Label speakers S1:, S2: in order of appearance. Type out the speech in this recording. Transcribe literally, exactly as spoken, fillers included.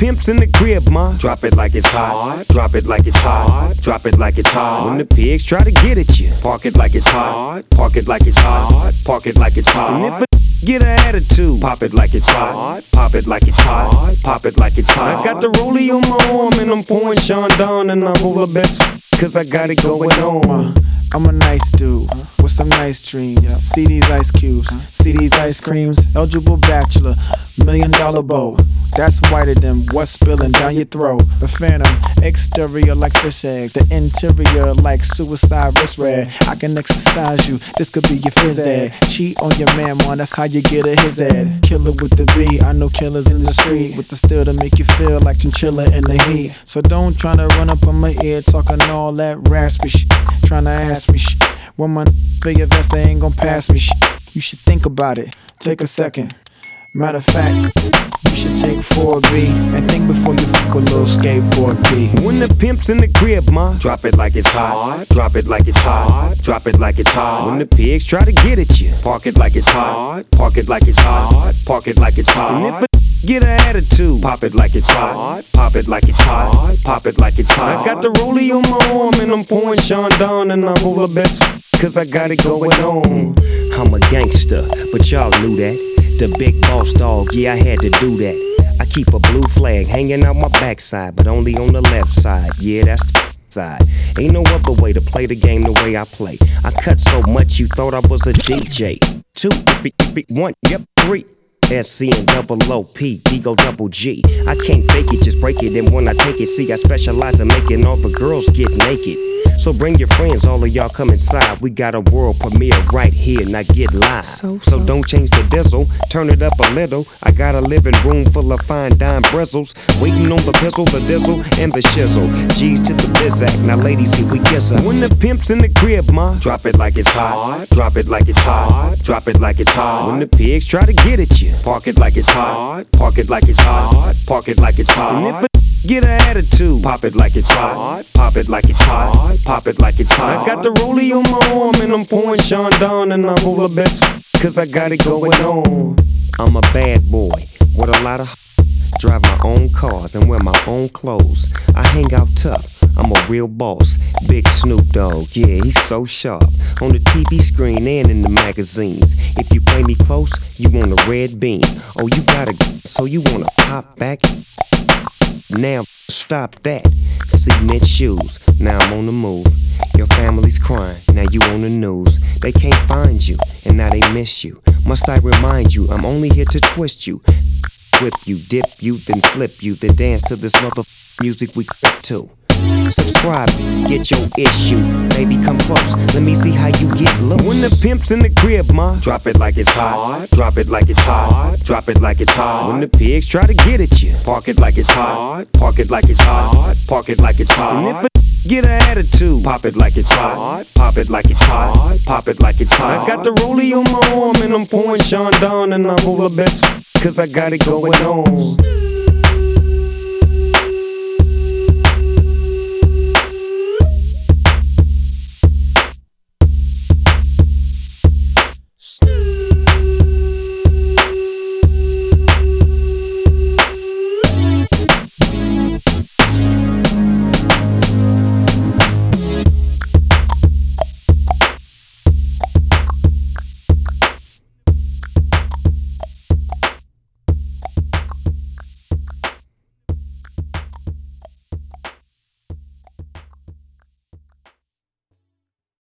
S1: pimp's in the crib, ma, drop it like it's hot. Drop it like it's hot. Drop it like it's hot. When the pigs try to get at you, park it like it's hot. Park it like it's hot. Park it like it's hot. And if a get an attitude, pop it like it's hot. Pop it like it's hot. Pop it like it's hot. I got the rollie on my arm and I'm pouring Sean Don and I'm over best cause I got it going on.
S2: I'm a nice dude with some nice dreams. See these ice cubes, see these ice creams. Eligible bachelor, million dollar bow. That's whiter than what's spilling down your throat. The phantom, exterior like fish eggs, the interior like suicide wrist rag. I can exercise you, this could be your phys ed. Cheat on your man, man, that's how you get a his ed. Killer with the B, I know killers in the street with the steel to make you feel like chinchilla in the heat. So don't tryna run up on my ear talking all that raspy shit. Tryna ask me shit. When my for your vest, they ain't gon' pass me shit. You should think about it, take a second. Matter of fact, you should take four B and think before you fuck a little skateboard B.
S1: When the pimp's in the crib, ma, drop it like it's hot. Drop it like it's hot. Drop it like it's hot. When the pigs try to get at you, park it like it's hot. Park it like it's hot. Park it like it's hot. And if a get an attitude, pop it like it's hot. Pop it like it's hot. Pop it like it's hot. I got the rollie on my arm and I'm pouring Sean Don and I'm over best cause I got it going on. I'm a gangster, but y'all knew that. The big boss dog, yeah, I had to do that. I keep a blue flag hanging out my backside, but only on the left side. Yeah, that's the side. Ain't no other way to play the game the way I play. I cut so much you thought I was a D J. Two, one, yep, three. S C and double O P, D go double G. I can't fake it, just break it. And when I take it, see, I specialize in making all the girls get naked. So bring your friends, all of y'all come inside. We got a world premiere right here, now get live. So, so. so don't change the diesel, turn it up a little. I got a living room full of fine dime bristles, waiting on the pistol, the diesel, and the shizzle. G's to the bizac, now ladies, here we kiss her. When the pimp's in the crib, ma, drop it like it's hot. Drop it like it's hot. Drop it like it's hot. When the pigs try to get at you, park it like it's hot. Park it like it's hot. Park it like it's hot. And if a get an attitude, pop it like it's hot. Pop it like it's hot. Pop it like it's hot. I got the rollie on my arm and I'm pouring Sean Don and I'm over best cause I got it going on. I'm a bad boy with a lot of drive my own cars and wear my own clothes. I hang out tough, I'm a real boss. Big Snoop Dogg, yeah, he's so sharp. On the T V screen and in the magazines. If you play me close, you want a red beam. Oh, you gotta, so you wanna pop back? Now stop that. Cement shoes, now I'm on the move. Your family's crying, now you on the news. They can't find you, and now they miss you. Must I remind you, I'm only here to twist you. Whip you, dip you, then flip you. Then dance to this mother music we clip to. Subscribe, get your issue. Baby, come close, let me see how you get loose. When the pimp's in the crib, ma, drop it like it's hot. Drop it like it's hot. Drop it like it's hot. When the pigs try to get at you, park it like it's hot. Park it like it's hot. Park it like it's hot. And if a get an attitude, pop it like it's hot. Pop it like it's hot. Pop it like it's hot. I got the rollie on my arm and I'm pouring Sean Don and I'm over best cause I got it going on.